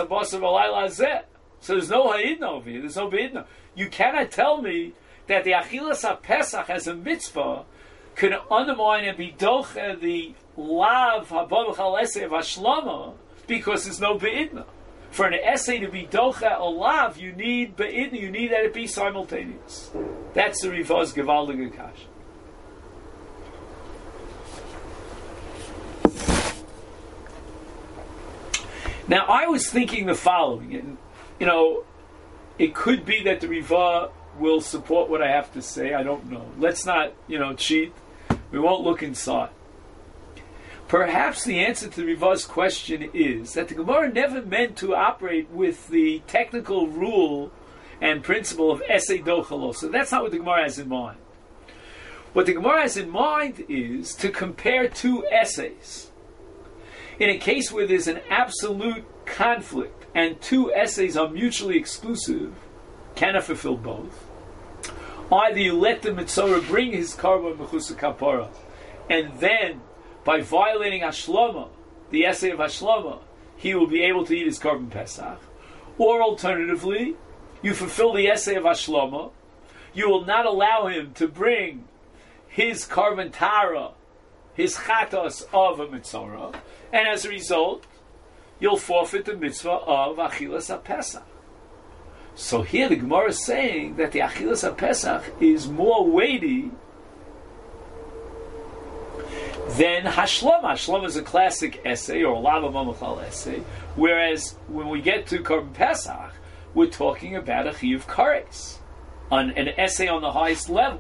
So there's no Ha'idna over here. There's no Beidna. You cannot tell me that the Achilas HaPesach as a mitzvah can undermine and be doche the Lav HaBomechal essay of Hashlama because there's no be'idna. For an essay to be docha olav, you need be'idna, you need that it be simultaneous. That's the Rivaz Gevaldige Kash. Now, I was thinking the following, and, you know, it could be that the Riva will support what I have to say. I don't know. Let's not, you know, cheat. We won't look inside. Perhaps the answer to the Riva's question is that the Gemara never meant to operate with the technical rule and principle of essay dochalo. So that's not what the Gemara has in mind. What the Gemara has in mind is to compare two essays. In a case where there's an absolute conflict and two essays are mutually exclusive, cannot fulfill both. Either you let the Mitzorah bring his karban mechusa kapara, and then by violating Hashlama, the essay of Hashlama, he will be able to eat his karban Pesach. Or alternatively, you fulfill the essay of Hashlama, you will not allow him to bring his karban tara, his chatos of a Mitzorah, and as a result, you'll forfeit the mitzvah of Achilas HaPesach. So here the Gemara is saying that the Achilas HaPesach is more weighty than Hashlama. Hashlama is a classic essay, or a Lava Mamachal essay, whereas when we get to Korban Pesach, we're talking about a Chiyuv Kares, on an essay on the highest level.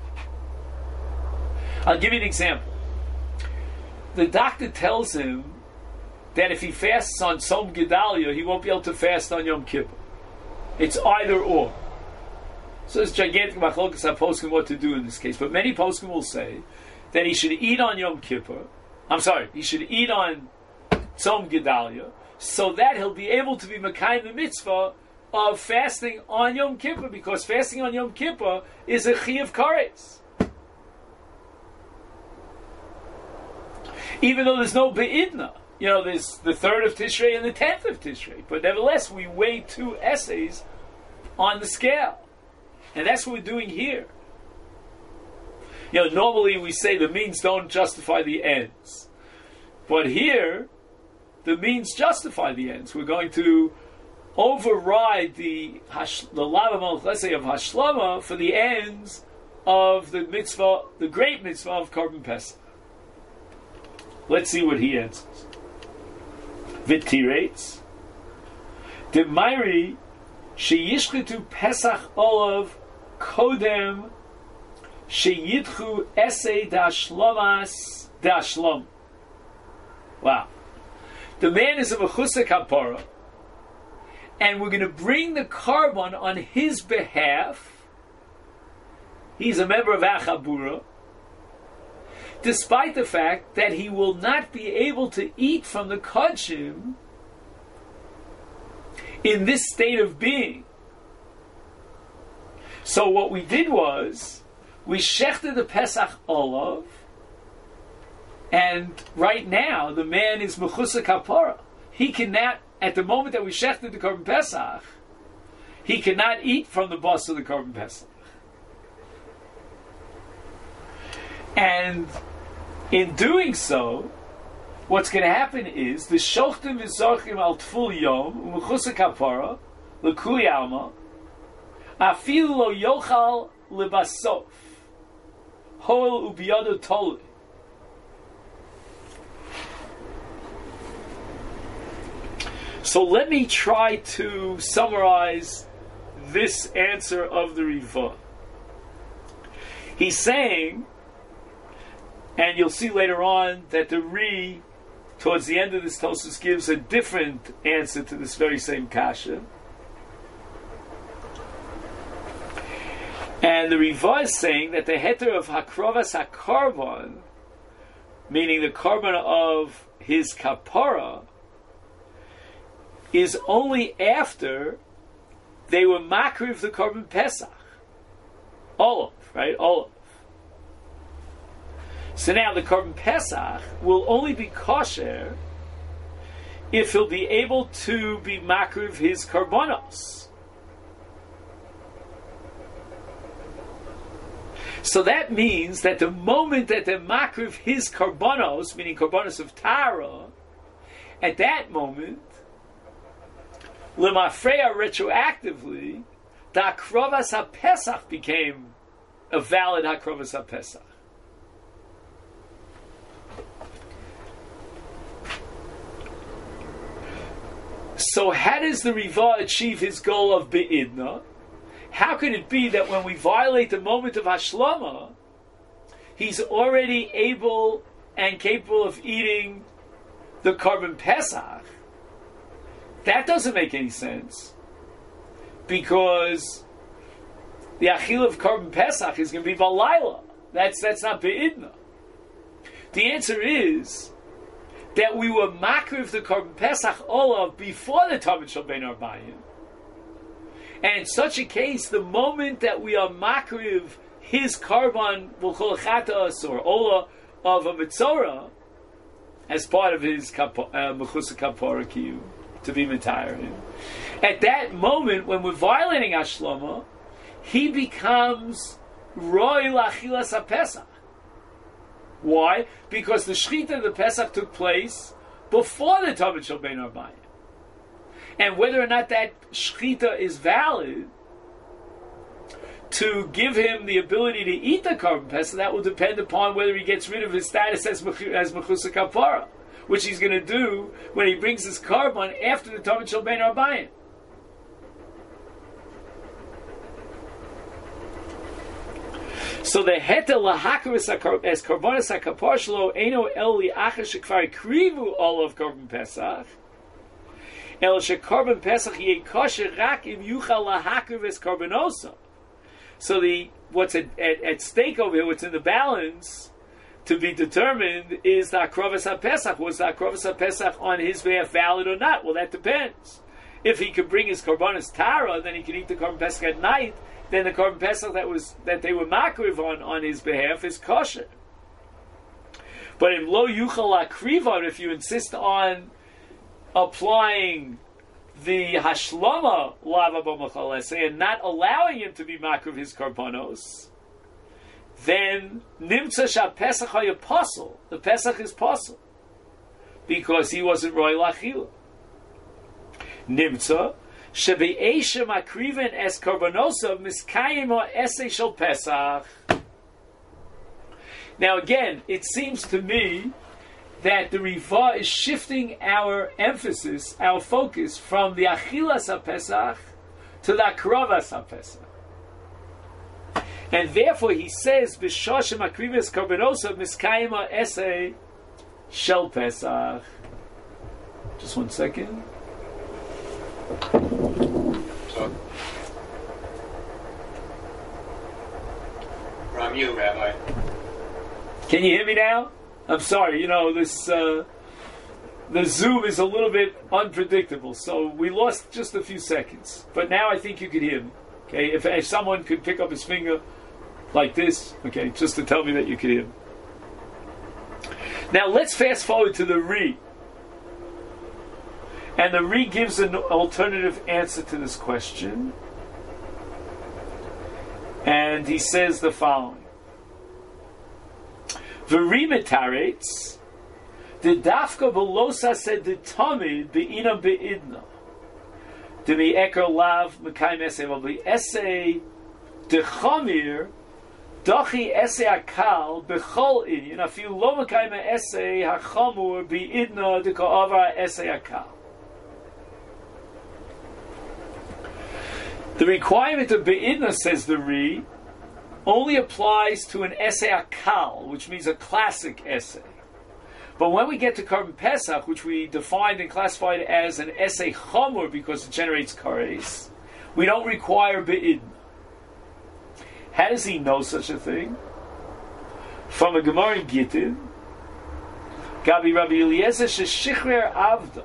I'll give you an example. The doctor tells him that if he fasts on Tzom Gedalia, he won't be able to fast on Yom Kippur. It's either or. So it's gigantic machlokas poskim what to do in this case. But many poskim will say that he should eat on Yom Kippur. I'm sorry, he should eat on Tzom Gedalia, so that he'll be able to be Mekayim the mitzvah of fasting on Yom Kippur, because fasting on Yom Kippur is a Chiyuv Kares. Even though there's no Be'idna. You know, there's the third of Tishrei and the tenth of Tishrei. But nevertheless, we weigh two essays on the scale. And that's what we're doing here. You know, normally we say the means don't justify the ends. But here, the means justify the ends. We're going to override the hash, the Lava Malchese of Hashlama for the ends of the mitzvah, the great mitzvah of Korban Pesach. Let's see what he answers. V'tirates Demairi sheyishchetu Pesach olav kodem sheyidchu esei dashlomas dashlom. Wow. The man is a mechusa kapara, and we're going to bring the carbon on his behalf. He's a member of Achabura, despite the fact that he will not be able to eat from the kodshim in this state of being. So what we did was, we shechted the Pesach olav, and right now the man is mechusa kapara. He cannot, at the moment that we shechted the Korban Pesach, he cannot eat from the bus of the Korban Pesach. And in doing so, what's going to happen is the shochtim v'zorchim al tful yom u'mechusa kapara l'kuli alma afilu lo yochal lebasof hol ubiyado tolu. So let me try to summarize this answer of the Riva. He's saying, and you'll see later on that the Ri, towards the end of this Tosfos, gives a different answer to this very same kasha. And the Riva is saying that the heter of Hakrovas HaKarban, meaning the carbon of his kapara, is only after they were makriv the Korban Pesach. Olav, right? Olav. So now the Korban Pesach will only be kosher if he'll be able to be makriv his karbonos. So that means that the moment that the makriv his karbonos, meaning karbonos of Tara, At that moment, Lemafreya retroactively, the Hakrovas HaPesach became a valid Hakrovas HaPesach. So how does the Riva achieve his goal of Be'idna? How could it be that when we violate the moment of Hashlama, he's already able and capable of eating the Korban Pesach? That doesn't make any sense, because the Achil of Korban Pesach is going to be Balayla. That's that's not Be'idna. The answer is that we were makriv the Korban Pesach Olav before the Tamid Shel Ben Arbayim. And in such a case, the moment that we are makriv his Karban V'chol Chatas or Ola of a Mitzorah as part of his Mechusa Kapora Kiyum, to be Mitayarim, at that moment when we're violating Hashlama, he becomes Roy Lachilas HaPesach. Why? Because the Shechita of the Pesach took place before the Tamid Shel Ben Arbayim. And whether or not that Shechita is valid to give him the ability to eat the Korban Pesach, that will depend upon whether he gets rid of his status as, as Mechusa Kapara, which he's going to do when he brings his Korban after the Tamid Shel Ben Arbayim. So the heta lahakeris as korbanos hakapar shelo eno el li'achar shekvar krivu all of korban pesach el shekorban pesach yeh kosher rak im yuchal lahaker ves korbanosa. So the what's at, at, at stake over here, what's in the balance to be determined, is the akrovas haPesach. Was the akrovas haPesach on his behalf valid or not? Well, that depends. If he could bring his korbanos tara, then he could eat the korban pesach at night. Then the Korban Pesach that was that they were makriv on on his behalf is kosher. But in lo yuchal akrivon, if you insist on applying the hashlama lava b'machalese and not allowing him to be makriv his korbanos, then nimtza shah Pesach hayaposel. The Pesach is posel because he wasn't roy lachila. Nimtza. Shebe'esha makriven es korbanosov miskayim or esei shel Pesach. Now again, it seems to me that the Riva is shifting our emphasis, our focus, from the Achilas HaPesach to the Akrovas HaPesach. And therefore he says, B'shosh makriven es korbanosov miskayim or esei shel Pesach. Just one second. So, from you, Rabbi. Can you hear me now? I'm sorry, you know, this uh, the Zoom is a little bit unpredictable, so we lost just a few seconds. But now I think you could hear me. Okay, if, if someone could pick up his finger like this, okay, just to tell me that you could hear me. Now let's fast forward to the Re. And the Re gives an alternative answer to this question. And he says the following. V'Re mitarates, the dafka belosa said the tamid be'ina be'idna. The mi'eker lav mekayim esei, well the esei de chamir, dachi esei akal bechol inyan, afiu lo mekayim esei hachamur be'idna de ka'ava esei akal. The requirement of Be'idna, says the Re, only applies to an essay akal, which means a classic essay. But when we get to Korban Pesach, which we defined and classified as an essay chamur because it generates kares, we don't require Be'idna. How does he know such a thing? From a Gemara in Gittin, Gabi Rabbi Eliezer sheshichrer avda.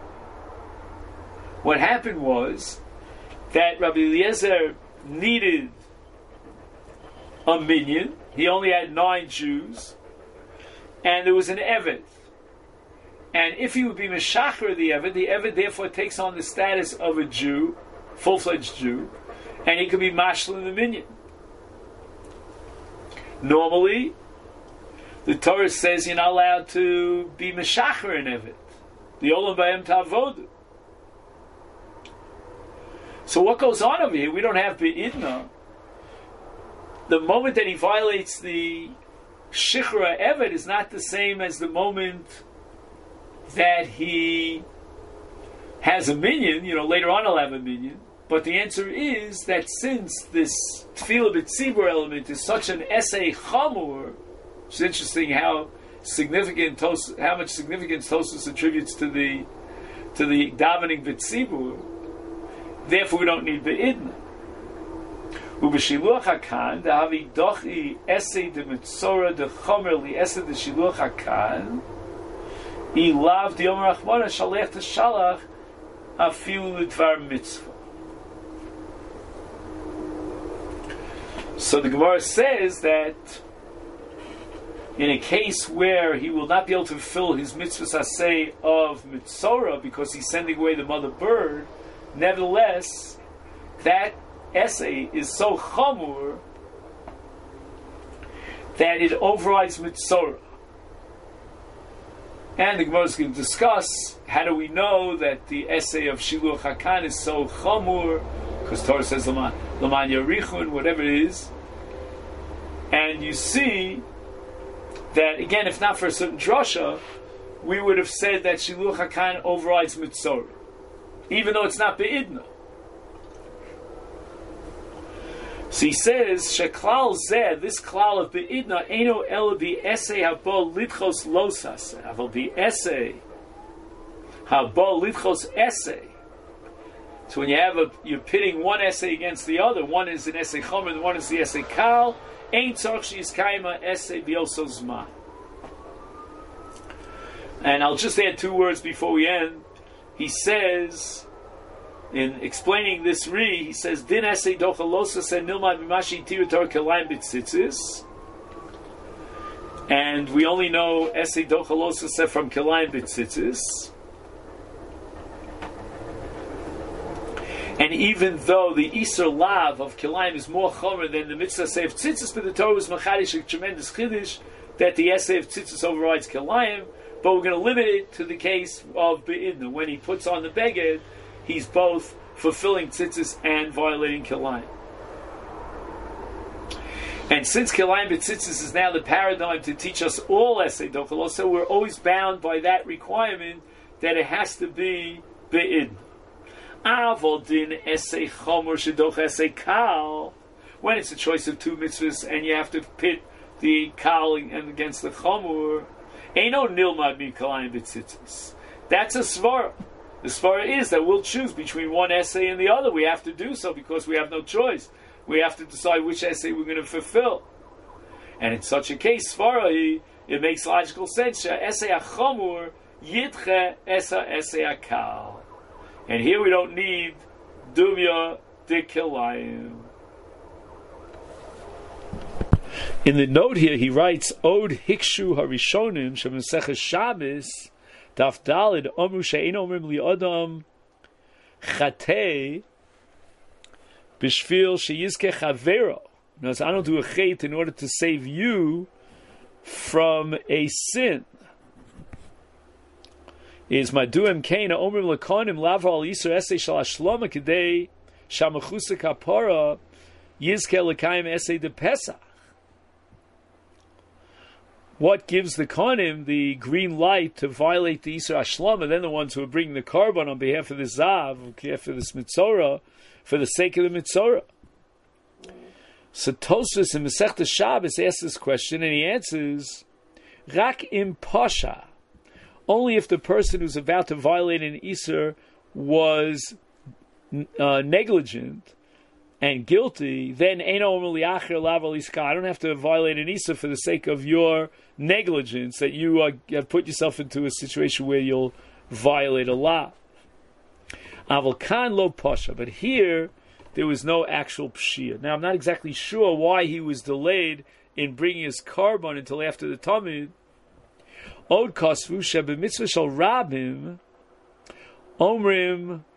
What happened was that Rabbi Eliezer needed a minion. He only had nine Jews, and there was an Eved. And if he would be Meshacher the Eved, the Eved therefore takes on the status of a Jew, full-fledged Jew, and he could be Mashal in the minion. Normally, the Torah says you're not allowed to be Meshacher an Eved. the Olam B'hem Ta'avodu. So what goes on over here? We don't have Be'idna. The moment that he violates the Shichra Evet is not the same as the moment that he has a minyan. You know, later on he'll have a minyan. But the answer is that since this Tefillah B'tzibur element is such an essay chamur, it's interesting how significant Tos, how much significance Tosfos attributes to the to the davening B'tzibur. Therefore, we don't need Be'idna. Ubeshiluach hakan dahavi dochi essay de mitzora de chomer li essay de shiluach hakan ilav di yomer achmona shalech teshalach afilu l'dvar mitzvah. So the Gemara says that in a case where he will not be able to fulfill his mitzvah asay of mitzora because he's sending away the mother bird, nevertheless, that essay is so chamur that it overrides mitzora. And the Gemara is going to discuss how do we know that the essay of Shiluach Hakan is so chamur, because Torah says Laman Yarichun, whatever it is. And you see that, again, if not for a certain drasha, we would have said that Shiluach Hakan overrides mitzora, even though it's not be'idna. So he says, Sheklal zeh, this klal of be'idna, eno el bi'esei habo lidchos losas, habo bi'esei habo lidchos esei. So when you have a, you're pitting one essay against the other, one is an essay chomer, and one is the essay kal, ein tzarich sheyiskayma essay bioso zman. And I'll just add two words before we end. He says, in explaining this re, he says, Din essay dochalosas and nilmad b'mashi tirutor kelayim b'tzitzis. And we only know essay dochalosas from kelayim b'tzitzis. And even though the Isser Lav of kelayim is more chomer than the mitzvah say of tzitzis, but the Torah was machadish a tremendous chiddush that the essay of tzitzis overrides kelayim. But we're going to limit it to the case of be'idna. When he puts on the beged, he's both fulfilling tzitzis and violating kelayim. And since kelayim b'tzitzis is now the paradigm to teach us all essay dochal, so we're always bound by that requirement that it has to be be'idna. Avol din essay chomer shedoch essay kal. When it's a choice of two mitzvahs and you have to pit the kal and against the chomer, Eino nilmad mi kelayim b'tzitzis. That's a svara. The svara is that we'll choose between one essay and the other. We have to do so because we have no choice. We have to decide which essay we're going to fulfill. And in such a case, svara, it makes logical sense. Essay achomur yidche esa essay akal. And here we don't need dumya de kelayim. In the note here, he writes, Od hikshu harishonim shemesechas Shabbos daf dalid omru she'ein omrim li adam chatei b'shvil sheyizke chavero. Now, I don't do a chet in order to save you from a sin. Is maduem keina omrim lakonim lavar al yisur esei shal hashlama kedei shamachusa kapara yizke lekayim esei de Pesach. What gives the Kohanim the green light to violate the Isur Hashlama? Then the ones who are bringing the Karban on behalf of the Zav, on behalf of this Mitzorah, for the sake of the Mitzorah. So Tosfos in Masechta Shabbos asks this question, and he answers, Rak im Pasha. Only if the person who's about to violate an Isur was uh, negligent and guilty, then I don't have to violate an Isur for the sake of your negligence, that you uh, have put yourself into a situation where you'll violate a law. Aval kan lo pasha, but here there was no actual pshia. Now I'm not exactly sure why he was delayed in bringing his Karban until after the Tamid. Od kasvu shebe mitzvah shal rabim omrim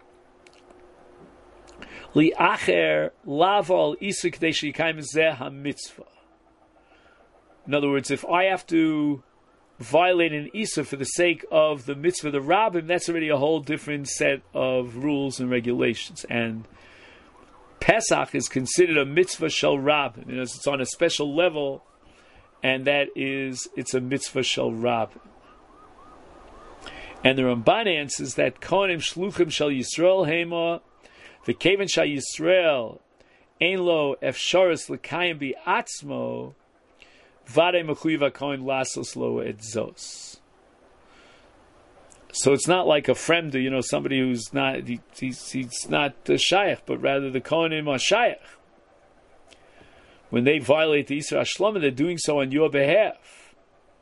li acher laval isur k'dei she'yikayim zeh ha-mitzvah. In other words, if I have to violate an Issa for the sake of the mitzvah, the rabbim, that's already a whole different set of rules and regulations. And Pesach is considered a mitzvah shel rabbim. You know, it's on a special level, and that is, it's a mitzvah shel rabbim. And the Ramban answers that Kohanim shluchim shel Yisrael hema, v'keven shel Yisrael ein lo efsharis l'kayim bi atzmo, vade mechuyev hakohen lasos lo et zos. So it's not like a fremder, you know, somebody who's not, he, he's, he's not a shaykh, but rather the Kohanim are shaykh. When they violate the Isra Hashlama, they're doing so on your behalf.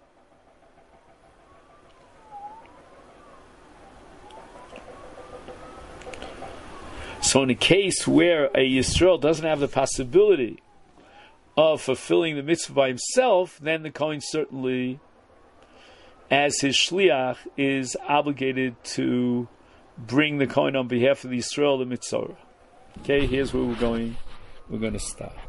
So in a case where a Yisrael doesn't have the possibility of fulfilling the mitzvah by himself, then the Kohen certainly, as his shliach, is obligated to bring the Kohen on behalf of the Yisrael the mitzvah. Okay, here's where we're going. We're going to stop.